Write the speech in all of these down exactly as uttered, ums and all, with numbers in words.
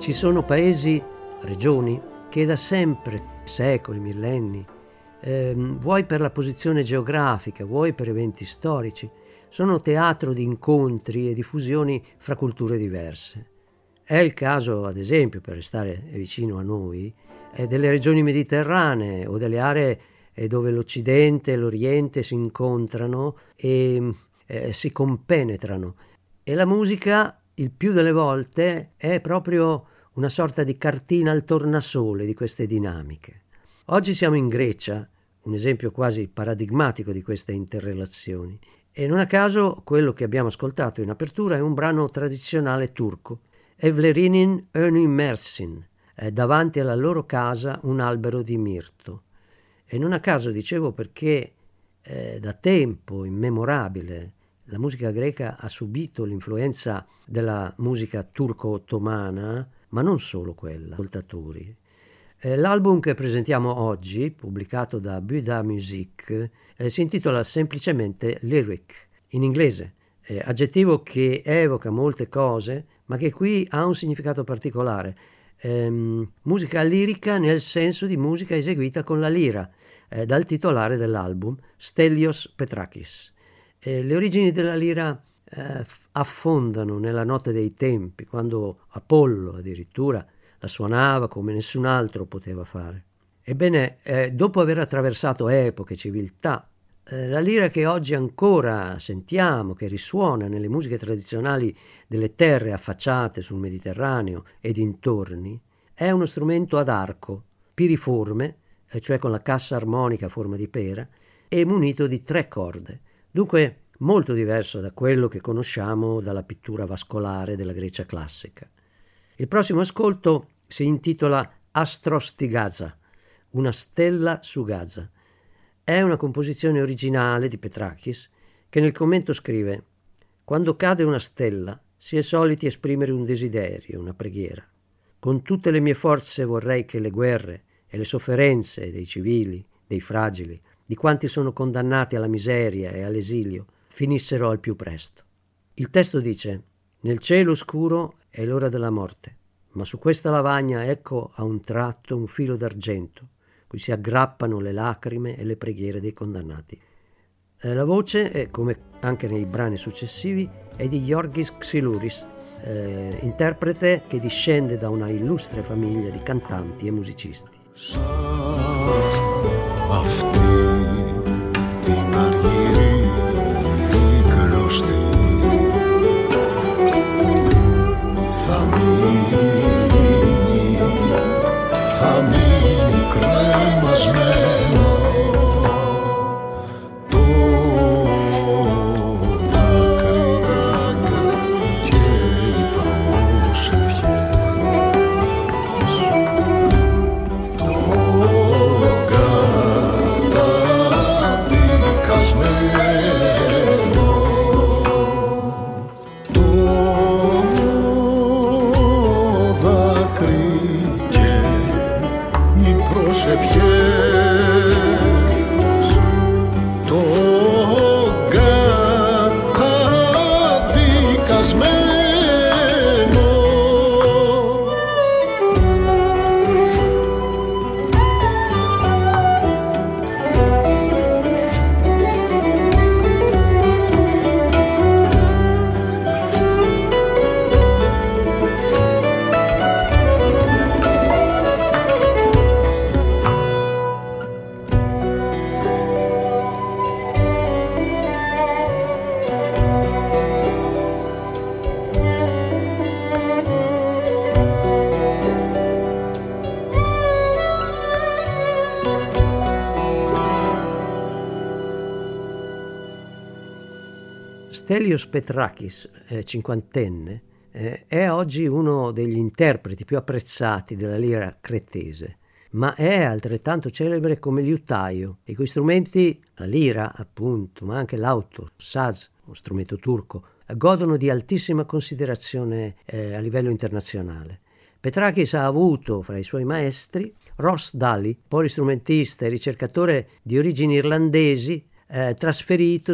Ci sono paesi, regioni, che da sempre, secoli, millenni, ehm, vuoi per la posizione geografica, vuoi per eventi storici, sono teatro di incontri e di fusioni fra culture diverse. È il caso, ad esempio, per restare vicino a noi, eh, delle regioni mediterranee o delle aree eh, dove l'Occidente e l'Oriente si incontrano e eh, si compenetrano. E la musica, il più delle volte, è proprio una sorta di cartina al tornasole di queste dinamiche. Oggi siamo in Grecia, un esempio quasi paradigmatico di queste interrelazioni, e non a caso quello che abbiamo ascoltato in apertura è un brano tradizionale turco, Evlerinin Önü Mersin, eh, davanti alla loro casa un albero di mirto. E non a caso dicevo perché eh, da tempo immemorabile la musica greca ha subito l'influenza della musica turco-ottomana, ma non solo quella, ascoltatori. Eh, l'album che presentiamo oggi, pubblicato da Buddha Music, eh, si intitola semplicemente Lyric, in inglese, eh, aggettivo che evoca molte cose, ma che qui ha un significato particolare. Ehm, musica lirica nel senso di musica eseguita con la lira, eh, dal titolare dell'album, Stelios Petrakis. Eh, le origini della lira eh, affondano nella notte dei tempi, quando Apollo addirittura la suonava come nessun altro poteva fare. Ebbene, eh, dopo aver attraversato epoche, civiltà, eh, la lira che oggi ancora sentiamo, che risuona nelle musiche tradizionali delle terre affacciate sul Mediterraneo e dintorni, è uno strumento ad arco, piriforme, eh, cioè con la cassa armonica a forma di pera, e munito di tre corde. Dunque molto diverso da quello che conosciamo dalla pittura vascolare della Grecia classica. Il prossimo ascolto si intitola Astros di Gaza, una stella su Gaza. È una composizione originale di Petrakis che nel commento scrive: «Quando cade una stella si è soliti esprimere un desiderio, una preghiera. Con tutte le mie forze vorrei che le guerre e le sofferenze dei civili, dei fragili, di quanti sono condannati alla miseria e all'esilio, finissero al più presto». Il testo dice: «Nel cielo scuro è l'ora della morte, ma su questa lavagna ecco a un tratto un filo d'argento, cui si aggrappano le lacrime e le preghiere dei condannati». Eh, la voce, è, come anche nei brani successivi, è di Giorgis Xylouris, eh, interprete che discende da una illustre famiglia di cantanti e musicisti. Stelios Petrakis, eh, cinquantenne, eh, è oggi uno degli interpreti più apprezzati della lira cretese, ma è altrettanto celebre come liutaio, i cui strumenti, la lira appunto, ma anche l'auto, saz, uno strumento turco, godono di altissima considerazione eh, a livello internazionale. Petrakis ha avuto fra i suoi maestri Ross Daly, polistrumentista e ricercatore di origini irlandesi, Eh,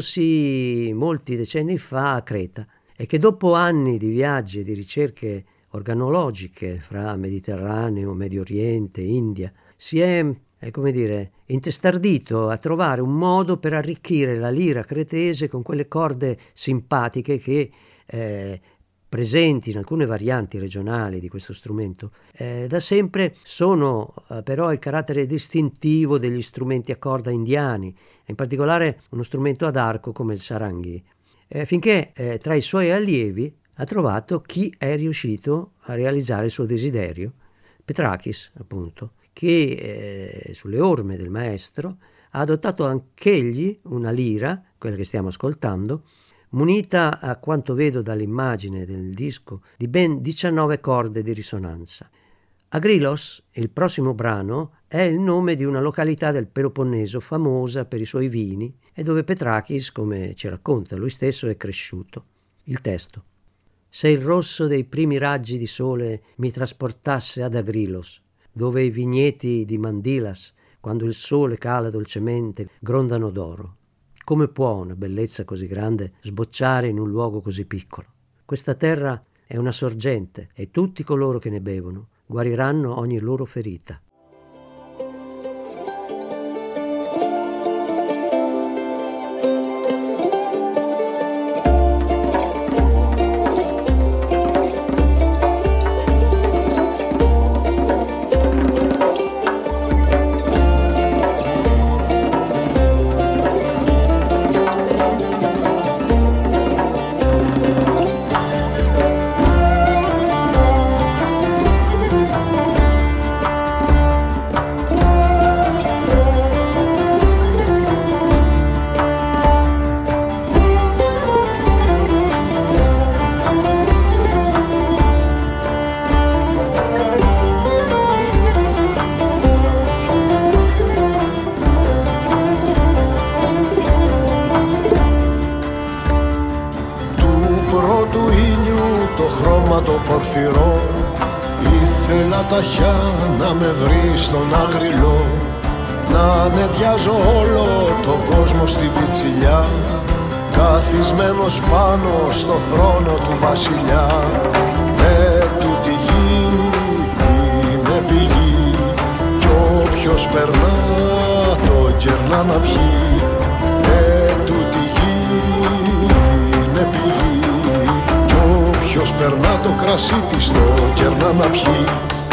trasferitosi molti decenni fa a Creta, e che dopo anni di viaggi e di ricerche organologiche fra Mediterraneo, Medio Oriente, India. Si è, è come dire, intestardito a trovare un modo per arricchire la lira cretese con quelle corde simpatiche che eh, presenti in alcune varianti regionali di questo strumento, eh, da sempre sono eh, però il carattere distintivo degli strumenti a corda indiani, in particolare uno strumento ad arco come il saranghi, eh, finché eh, tra i suoi allievi ha trovato chi è riuscito a realizzare il suo desiderio, Petrakis appunto, che eh, sulle orme del maestro ha adottato anch'egli una lira, quella che stiamo ascoltando, munita, a quanto vedo dall'immagine del disco, di ben diciannove corde di risonanza. Agrilos, il prossimo brano, è il nome di una località del Peloponneso famosa per i suoi vini e dove Petrakis, come ci racconta lui stesso, è cresciuto. Il testo: se il rosso dei primi raggi di sole mi trasportasse ad Agrilos, dove i vigneti di Mandilas, quando il sole cala dolcemente, grondano d'oro. Come può una bellezza così grande sbocciare in un luogo così piccolo? Questa terra è una sorgente e tutti coloro che ne bevono guariranno ogni loro ferita. Ήθελα να με βρει στον Αγριλό, να νεδιάζω όλο τον κόσμο στη Βιτσιλιά, καθισμένος πάνω στο θρόνο του βασιλιά. Με τούτη γη είναι πηγή κι όποιος περνά το κερνά να πιει. Με τούτη γη είναι πηγή κι όποιος περνά το κρασί της το κερνά να πιει.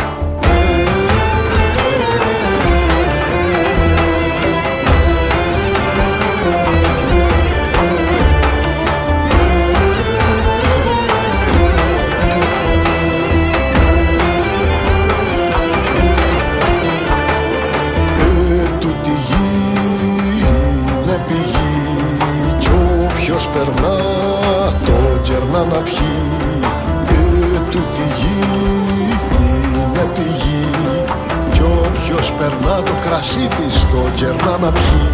Περνά το κερνά να πιει. Ε, τούτη γη είναι πηγή κι όποιος περνά το κρασί της το κερνά να πιει.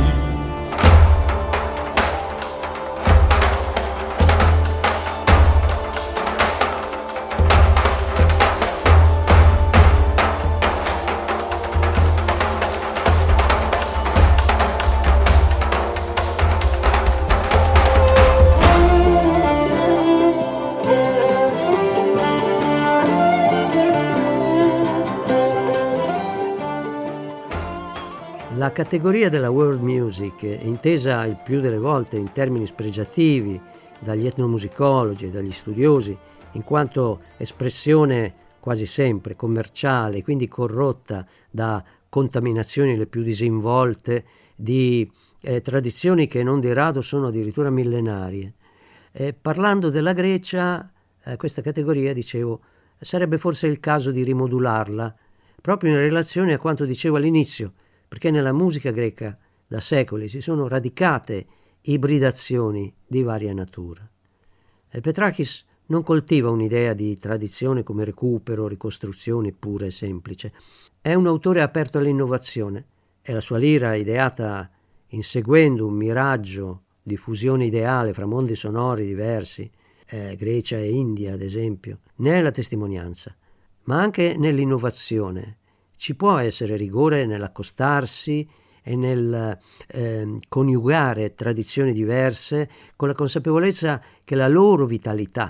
La categoria della world music, intesa il più delle volte in termini spregiativi dagli etnomusicologi e dagli studiosi, in quanto espressione quasi sempre commerciale, quindi corrotta da contaminazioni le più disinvolte di eh, tradizioni che non di rado sono addirittura millenarie. Eh, parlando della Grecia, eh, questa categoria, dicevo, sarebbe forse il caso di rimodularla, proprio in relazione a quanto dicevo all'inizio, perché nella musica greca da secoli si sono radicate ibridazioni di varia natura. E Petrakis non coltiva un'idea di tradizione come recupero, ricostruzione pura e semplice. È un autore aperto all'innovazione e la sua lira, ideata inseguendo un miraggio di fusione ideale fra mondi sonori diversi, eh, Grecia e India ad esempio, ne è la testimonianza, ma anche nell'innovazione. Ci può essere rigore nell'accostarsi e nel eh, coniugare tradizioni diverse con la consapevolezza che la loro vitalità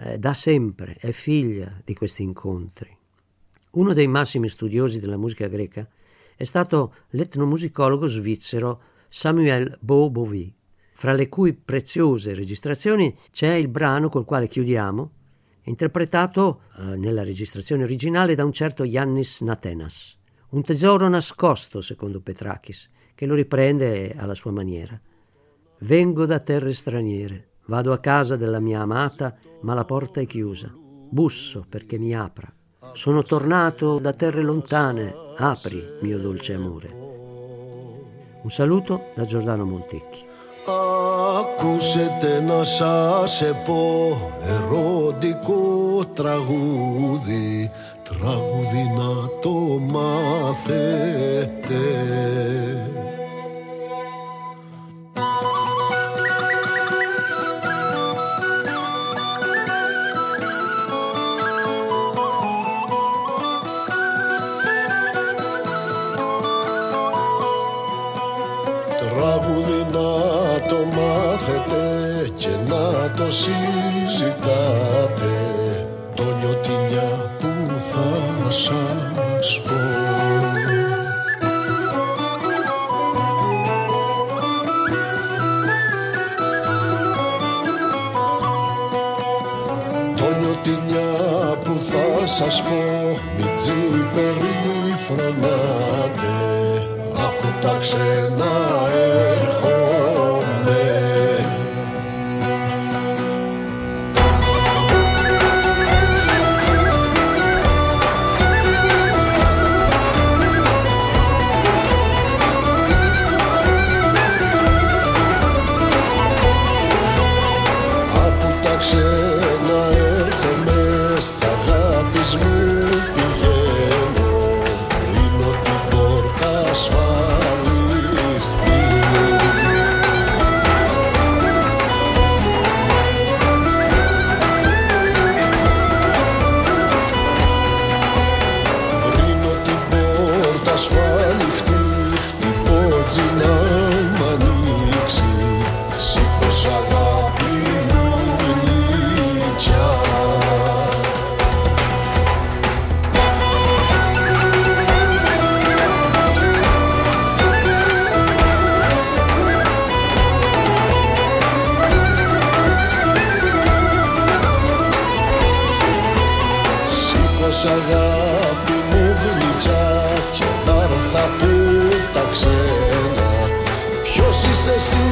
eh, da sempre è figlia di questi incontri. Uno dei massimi studiosi della musica greca è stato l'etnomusicologo svizzero Samuel Bo-Bovy, fra le cui preziose registrazioni c'è il brano col quale chiudiamo, interpretato eh, nella registrazione originale da un certo Yannis Natenas, un tesoro nascosto secondo Petrakis, che lo riprende alla sua maniera. Vengo da terre straniere, vado a casa della mia amata, ma la porta è chiusa. Busso perché mi apra. Sono tornato da terre lontane, apri, mio dolce amore. Un saluto da Giordano Montecchi. Ακούσετε να σας πω ερωτικό τραγούδι, τραγούδι να το μάθετε. Τραγούδι να το μάθετε και να το συζητάτε, το νιωτινιά που θα σας πω. Το νιωτινιά που θα σας πω, μη τζιπεριφρονάτε, άκου τα ξένα έρχονται. Άκου τα ξένα έρχομαι, στ' αγάπης μου πηγαίνω, ρίνω την πόρτα ασφαλιστή. Βρίνω την πόρτα ασφαλιστή, την πότζι να μ' ανοίξει, σήκως αγάπη μου γλυκιά. Σήκως αγάπη μου γλυκιά και θα έρθα που τα ξένα. Ποιος είσαι εσύ